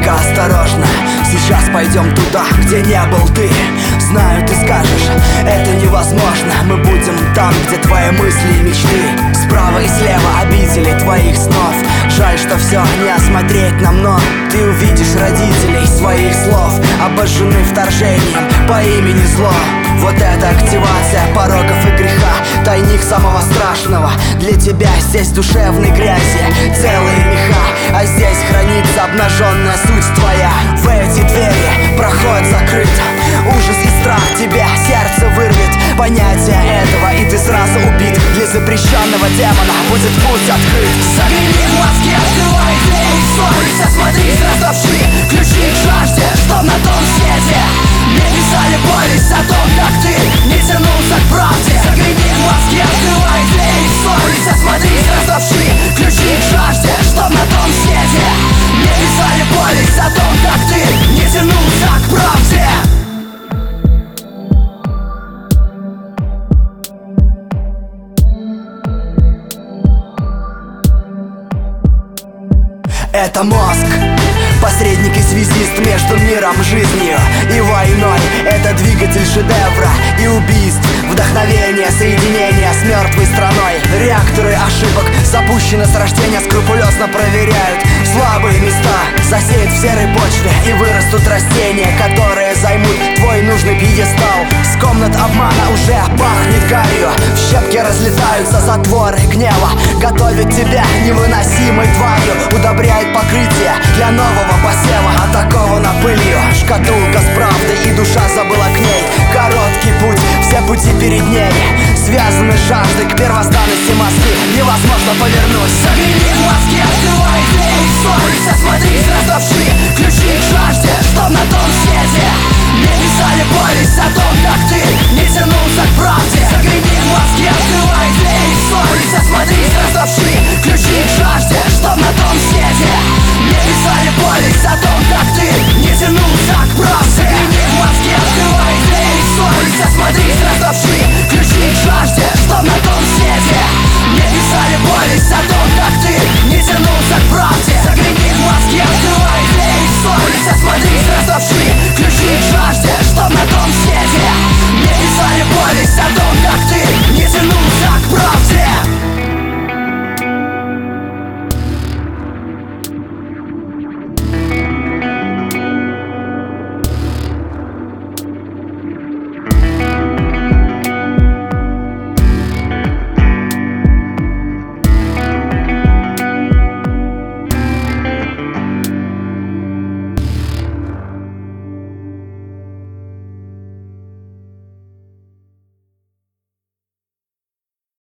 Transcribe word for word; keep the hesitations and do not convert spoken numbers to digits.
Только осторожно, сейчас пойдем туда, где не был ты. Знаю, ты скажешь, это невозможно. Мы будем там, где твои мысли и мечты справа и слева обители твоих снов. Жаль, что все не осмотреть нам, но ты увидишь родителей своих слов, обожжены вторжением по имени зло. Вот это активация пороков и греха, тайник самого страшного. Для тебя здесь душевной грязи целые меха, а здесь хранится обнаженная суть твоя. В эти двери проход закрыт, ужас и страх тебя сердце вырвет. Понятие этого, и ты сразу убит. Для запрещенного демона будет путь открыт. Загляни в глазки, открывай двери в совесть. Осмотри сразу вшли, ключи к жажде, что на том свете мне писали повесть о том, как ты не тянулся к правде. Загляни в глазки, открывай двери в совесть. Осмотри сразу вшли, ключи к жажде, что на том свете мне писали повесть о том, как ты не тянулся к правде. Это мозг, посредник и связист между миром, жизнью и войной. Это двигатель шедевра и убийств, вдохновение, соединение с мертвой страной. Реакторы ошибок запущены с рождения, скрупулезно проверяют слабые места, засеют в серой почве и вырастут растения, которые займут твой нужный пьедестал. С комнат обмана уже пахнет гарью, в щепки разлетаются затворы гнева. Готовят тебя невыносимой тварью, удобряет покрытие для нового посева. Атакована пылью шкатулка с правдой, и душа забыла к ней. Короткий путь, все пути перед ней связаны с жаждой к первозданности мосты. Невозможно повернуть. Загляни в глазки, открывай двери в совесть. Осмотри сразу вшли, ключи к жажде,